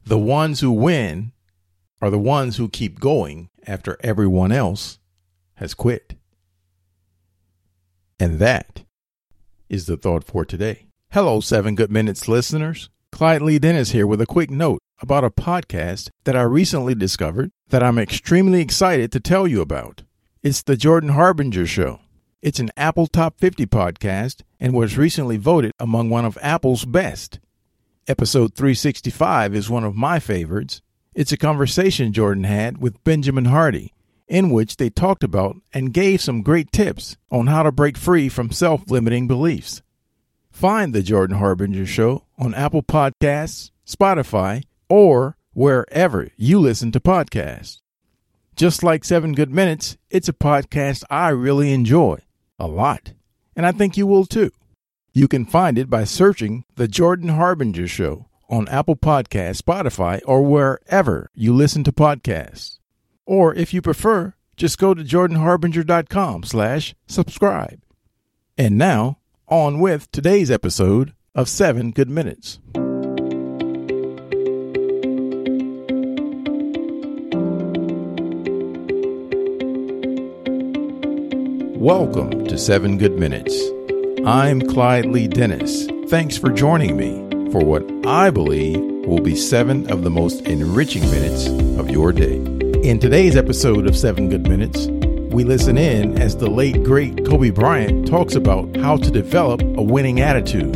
The ones who win are the ones who keep going after everyone else has quit. And that is the thought for today. Hello, 7 Good Minutes listeners. Clyde Lee Dennis here with a quick note about a podcast that I recently discovered that I'm extremely excited to tell you about. It's the Jordan Harbinger Show. It's an Apple Top 50 podcast and was recently voted among one of Apple's best. Episode 365 is one of my favorites. It's a conversation Jordan had with Benjamin Hardy, in which they talked about and gave some great tips on how to break free from self-limiting beliefs. Find the Jordan Harbinger Show on Apple Podcasts, Spotify, or wherever you listen to podcasts. Just like 7 Good Minutes, it's a podcast I really enjoy a lot, and I think you will too. You can find it by searching The Jordan Harbinger Show on Apple Podcasts, Spotify, or wherever you listen to podcasts. Or if you prefer, just go to jordanharbinger.com/subscribe. And now, on with today's episode of 7 Good Minutes. Welcome to 7 Good Minutes. I'm Clyde Lee Dennis. Thanks for joining me for what I believe will be 7 of the most enriching minutes of your day. In today's episode of 7 Good Minutes, we listen in as the late, great Kobe Bryant talks about how to develop a winning attitude.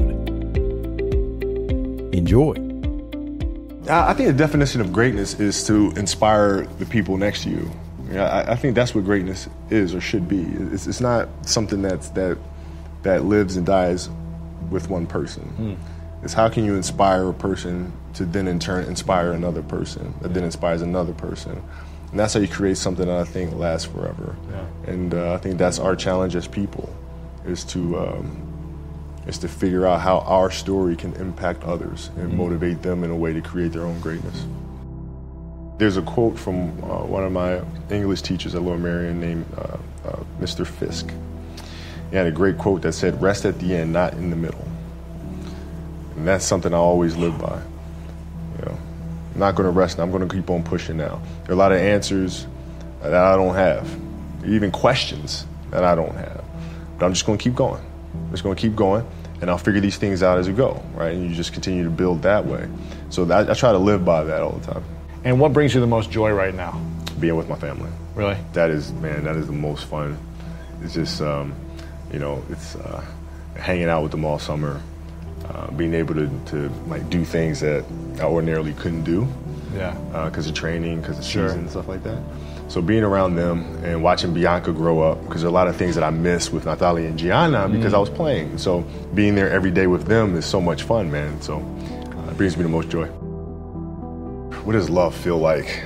Enjoy. I think the definition of greatness is to inspire the people next to you. I think that's what greatness is or should be. It's not something that lives and dies with one person. It's how can you inspire a person to then in turn inspire another person that then inspires another person. And that's how you create something that I think lasts forever. Yeah. And I think that's our challenge as people is to figure out how our story can impact others and motivate them in a way to create their own greatness. There's a quote from one of my English teachers at Lower Merion named Mr. Fisk. He had a great quote that said, "Rest at the end, not in the middle." And that's something I always live by. I'm not going to rest. I'm going to keep on pushing now. There are a lot of answers that I don't have, even questions that I don't have. But I'm just going to keep going. I'm just going to keep going, and I'll figure these things out as we go, right? And you just continue to build that way. So I try to live by that all the time. And what brings you the most joy right now? Being with my family. Really? That is the most fun. It's just, it's hanging out with them all summer, being able to like do things that I ordinarily couldn't do. Yeah. Because of training, because of season and stuff like that. So being around them and watching Bianca grow up, because there are a lot of things that I miss with Nathalie and Gianna because I was playing. So being there every day with them is so much fun, man. So it brings me the most joy. What does love feel like?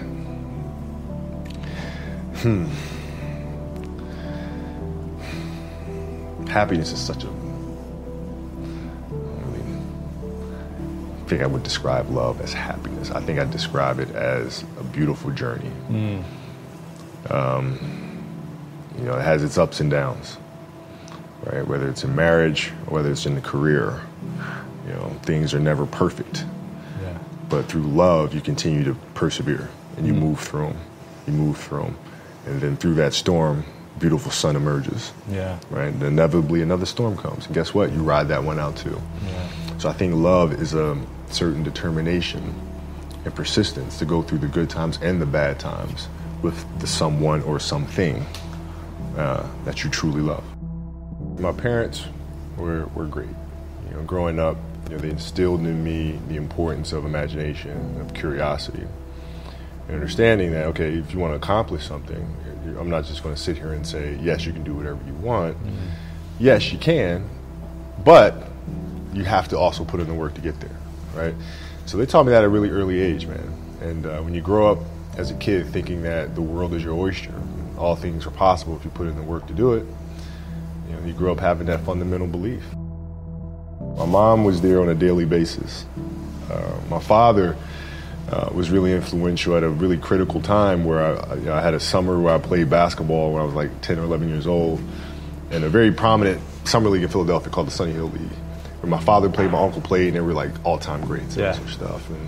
Happiness is such a... I think I would describe love as happiness. I think I'd describe it as a beautiful journey. It has its ups and downs, right? Whether it's in marriage or whether it's in the career, things are never perfect. Yeah. But through love, you continue to persevere and you move through them. You move through them. And then through that storm, beautiful sun emerges. Yeah. Right? And inevitably another storm comes. And guess what? You ride that one out too. Yeah. So I think love is a certain determination and persistence to go through the good times and the bad times with the someone or something that you truly love. My parents were great. Growing up, they instilled in me the importance of imagination, of curiosity, and understanding that, okay, if you want to accomplish something, I'm not just going to sit here and say, yes, you can do whatever you want. Yes, you can, but you have to also put in the work to get there, right? So they taught me that at a really early age, man. And when you grow up as a kid thinking that the world is your oyster, all things are possible if you put in the work to do it, you grow up having that fundamental belief. My mom was there on a daily basis. My father was really influential at a really critical time where I had a summer where I played basketball when I was like 10 or 11 years old, and a very prominent summer league in Philadelphia called the Sunny Hill League, where my father played, my uncle played, and they were like all-time greats and stuff. And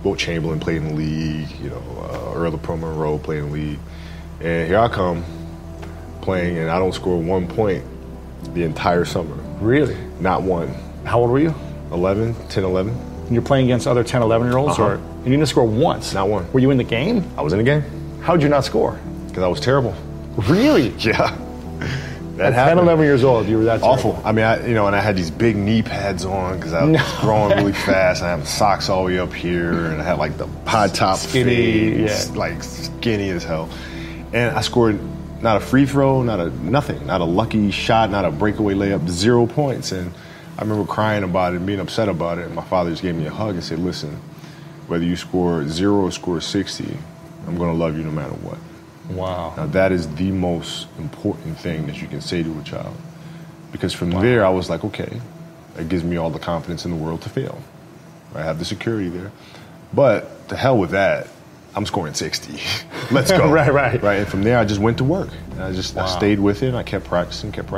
Wilt Chamberlain played in the league, you know, Earl of Pro Monroe played in the league. And here I come playing, and I don't score 1 point the entire summer. Really? Not one. How old were you? 11, 10, 11. And you're playing against other 10, 11-year-olds? Uh-huh. Or you didn't score once? Not one. Were you in the game? I was in the game. How'd you not score? Because I was terrible. Really? Yeah. At 10, 11 years old, you were that awful. terrible. I mean, and I had these big knee pads on because I was growing really fast. I had socks all the way up here, and I had like the pod top skinny, fade, like skinny as hell. And I scored not a free throw, nothing, not a lucky shot, not a breakaway layup, 0 points. And I remember crying about it and being upset about it. And my father just gave me a hug and said, "Listen, whether you score 0 or score 60, I'm going to love you no matter what." Wow. Now that is the most important thing that you can say to a child. Because from there I was like, okay, that gives me all the confidence in the world to fail. I have the security there. But to hell with that, I'm scoring 60. Let's go. Right. And from there I just went to work. And I stayed with it, and I kept practicing. You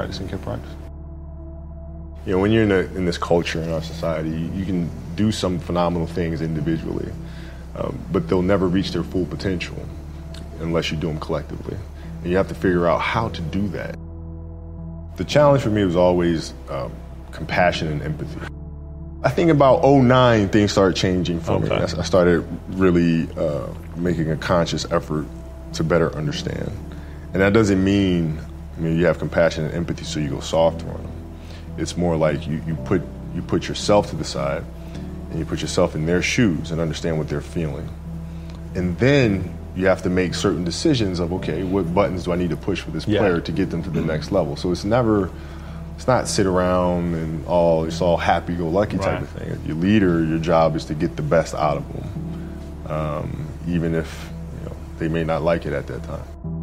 know, when you're in this culture in our society, you can do some phenomenal things individually, but they'll never reach their full potential unless you do them collectively. And you have to figure out how to do that. The challenge for me was always compassion and empathy. I think about 2009, things started changing for me. I started really making a conscious effort to better understand. And that doesn't mean, you have compassion and empathy so you go soft on them. It's more like you put yourself to the side and you put yourself in their shoes and understand what they're feeling. And then you have to make certain decisions of, okay, what buttons do I need to push for this player to get them to the next level? So it's not sit around and it's all happy-go-lucky type of thing. Your leader, your job is to get the best out of them, even if they may not like it at that time.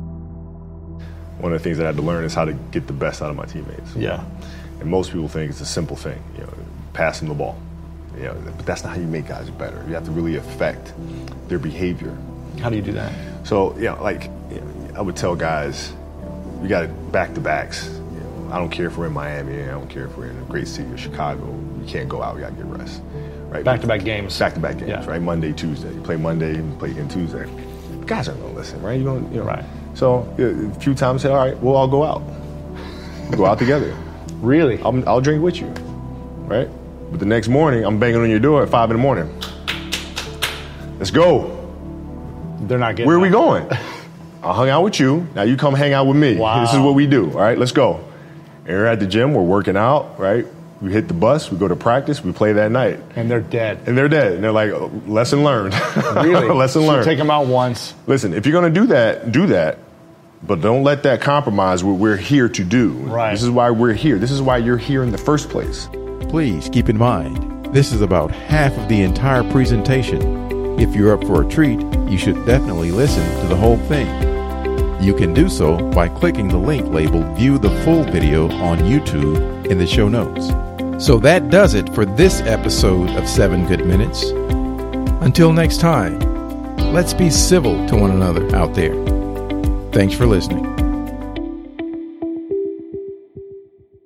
One of the things that I had to learn is how to get the best out of my teammates. Yeah. And most people think it's a simple thing, pass them the ball. But that's not how you make guys better. You have to really affect their behavior. How do you do that? So, I would tell guys, we got back-to-backs. I don't care if we're in Miami. I don't care if we're in a great city of Chicago. We can't go out. We got to get rest. Right? Back-to-back games. Back-to-back games, right? Monday, Tuesday. You play Monday and you play again Tuesday. Guys aren't going to listen, right? Right. So a few times I said, all right, we'll all go out. We'll go out together. Really? I'll drink with you, right? But the next morning, I'm banging on your door at 5 a.m. Let's go. They're not getting Where are we going? I hung out with you. Now you come hang out with me. Wow. This is what we do. All right, let's go. And we're at the gym. We're working out, right? We hit the bus. We go to practice. We play that night. And they're dead. And they're like, lesson learned. Really? Lesson learned. So take them out once. Listen, if you're going to do that. But don't let that compromise what we're here to do. Right. This is why we're here. This is why you're here in the first place. Please keep in mind, this is about half of the entire presentation. If you're up for a treat, you should definitely listen to the whole thing. You can do so by clicking the link labeled View the Full Video on YouTube in the show notes. So that does it for this episode of 7 Good Minutes. Until next time, let's be civil to one another out there. Thanks for listening.